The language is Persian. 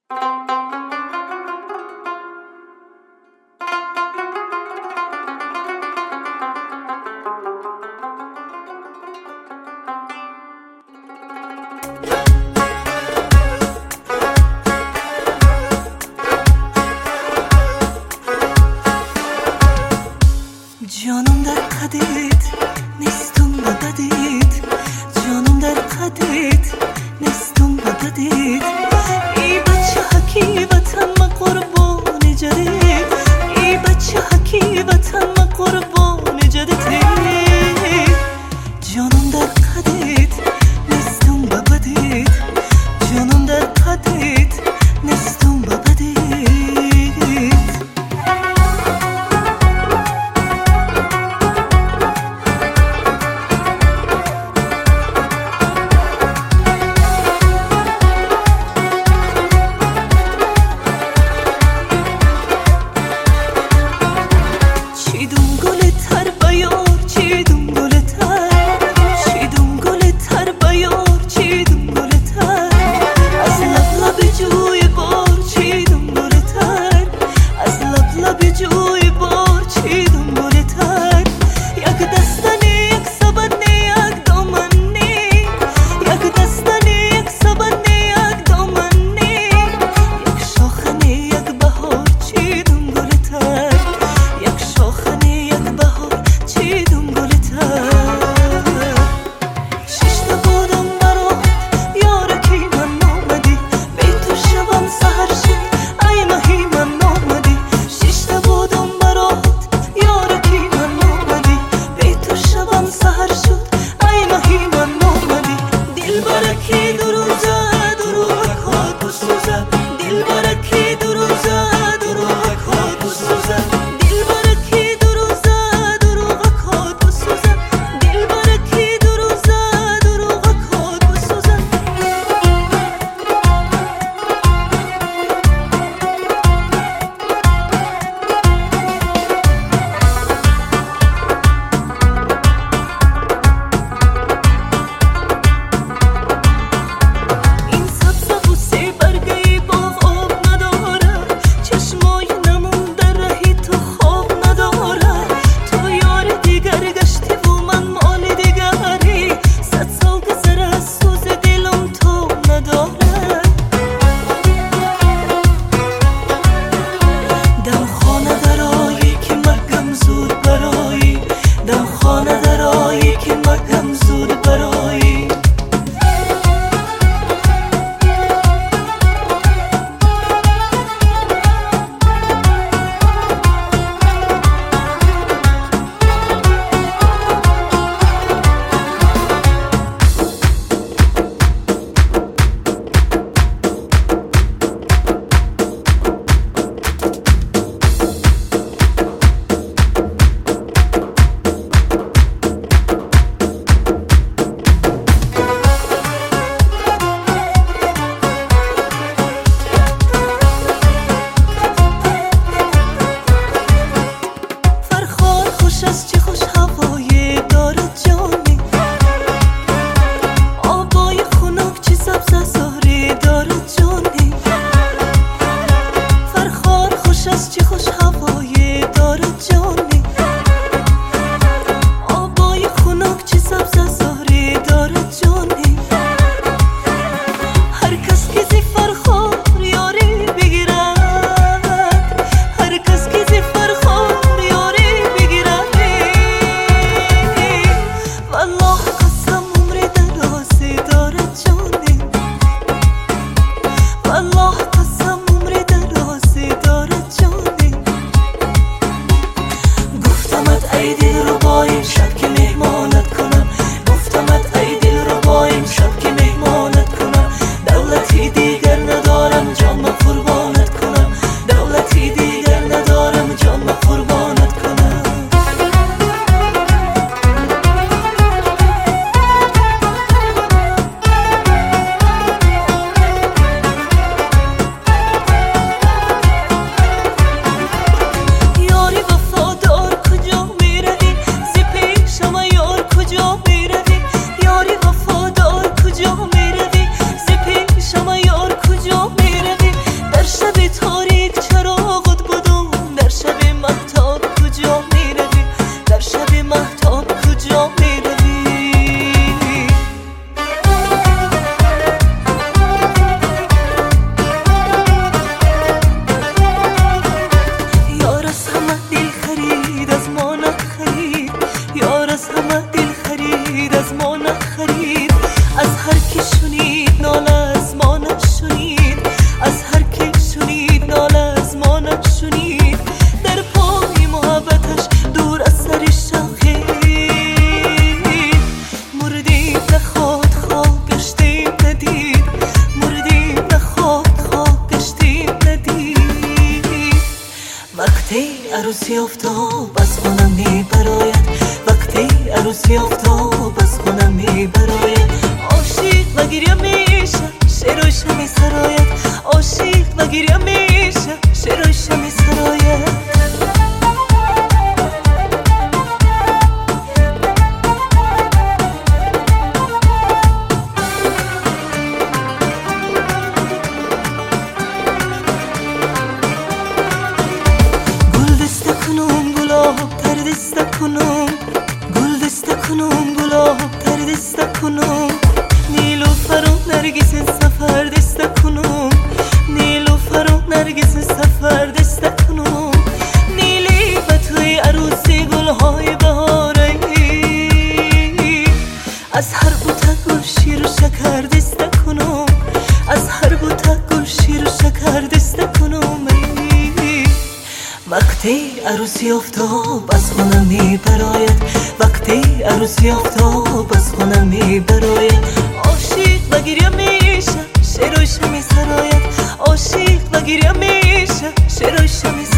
جانم در قدت نیستم با ددت، جانم در قدت نیستم با ددت. ای بچه حکی وطن ما قربان جدت، ای بچه حکی وطن ما قربان جدت. جانم در قدت نیستم با بدت، جانم در قدت نیستم با بدت. عروسی افتاب از خونم میبراید، وقتی عروسی افتاب از خونم میبراید. عاشق و گریه میشه شعر و شمی سراید، عاشق و گریه میشه شعر و شمی سراید. گل دسته کنم گلاب تر دسته کنم، نیلوفر و نرگس سفر دسته کنم، نیلوفر و نرگس سفر دسته کنم. نیلی و توی عروسی گلهای بهاره، از هر بوته گل شیر و شکر دسته کنم، از هر بوته گل شیر و شکر دسته کنم. وقتی عروسی افتاب از خونم میبراید، وقتی عروسی افتاب از خونم میبراید. عاشق و گریه میشه شعر و شمی سراید، عاشق و گریه میشه شعر و شمی سراید.